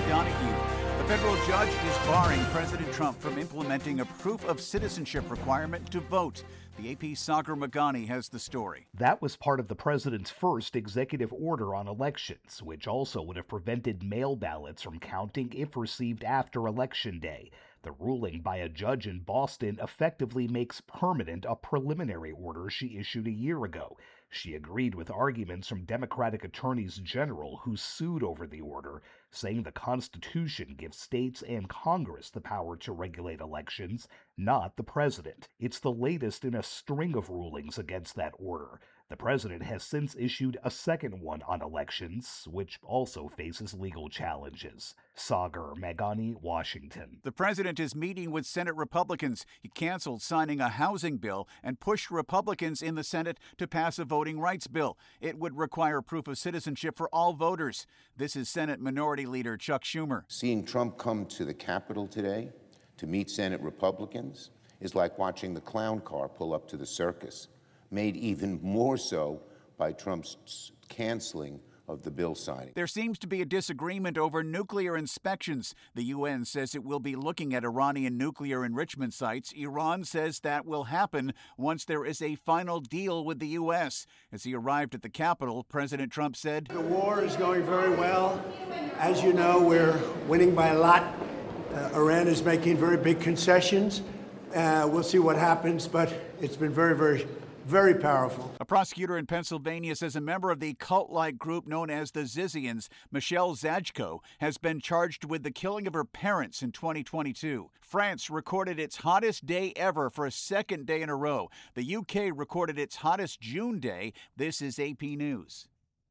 Ed Donahue. The federal judge is barring President Trump from implementing a proof of citizenship requirement to vote. The AP's Sagar Meghani has the story. That was part of the president's first executive order on elections, which also would have prevented mail ballots from counting if received after Election Day. The ruling by a judge in Boston effectively makes permanent a preliminary order she issued a year ago. She agreed with arguments from Democratic attorneys general who sued over the order, saying the Constitution gives states and Congress the power to regulate elections, not the president. It's the latest in a string of rulings against that order. The president has since issued a second one on elections, which also faces legal challenges. Sagar Meghani, Washington. The president is meeting with Senate Republicans. He canceled signing a housing bill and pushed Republicans in the Senate to pass a voting rights bill. It would require proof of citizenship for all voters. This is Senate Minority Leader Chuck Schumer. Seeing Trump come to the Capitol today to meet Senate Republicans is like watching the clown car pull up to the circus, made even more so by Trump's canceling of the bill signing. There seems to be a disagreement over nuclear inspections. The UN says it will be looking at Iranian nuclear enrichment sites. Iran says that will happen once there is a final deal with the U.S. As he arrived at the Capitol, President Trump said, "The war is going very well. As you know, we're winning by a lot. Iran is making very big concessions. We'll see what happens, but it's been very powerful." A prosecutor in Pennsylvania says a member of the cult-like group known as the Zizians, Michelle Zajko, has been charged with the killing of her parents in 2022. France recorded its hottest day ever for a second day in a row. The UK recorded its hottest June day. This is AP News.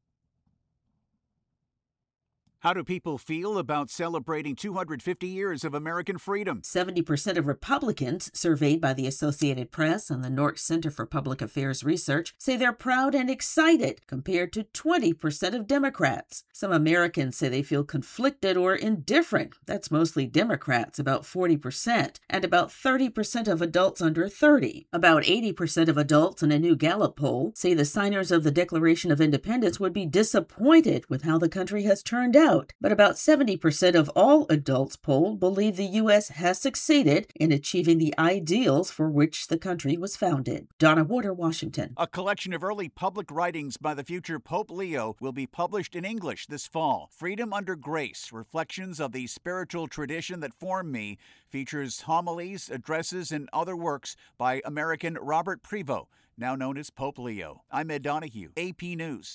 How do people feel about celebrating 250 years of American freedom? 70% of Republicans, surveyed by the Associated Press and the Norton Center for Public Affairs Research, say they're proud and excited, compared to 20% of Democrats. Some Americans say they feel conflicted or indifferent. That's mostly Democrats, about 40%, and about 30% of adults under 30. About 80% of adults in a new Gallup poll say the signers of the Declaration of Independence would be disappointed with how the country has turned out. But about 70% of all adults polled believe the U.S. has succeeded in achieving the ideals for which the country was founded. Donna Warder, Washington. A collection of early public writings by the future Pope Leo will be published in English this fall. Freedom Under Grace, Reflections of the Spiritual Tradition That Formed Me, features homilies, addresses, and other works by American Robert Prevost, now known as Pope Leo. I'm Ed Donahue, AP News.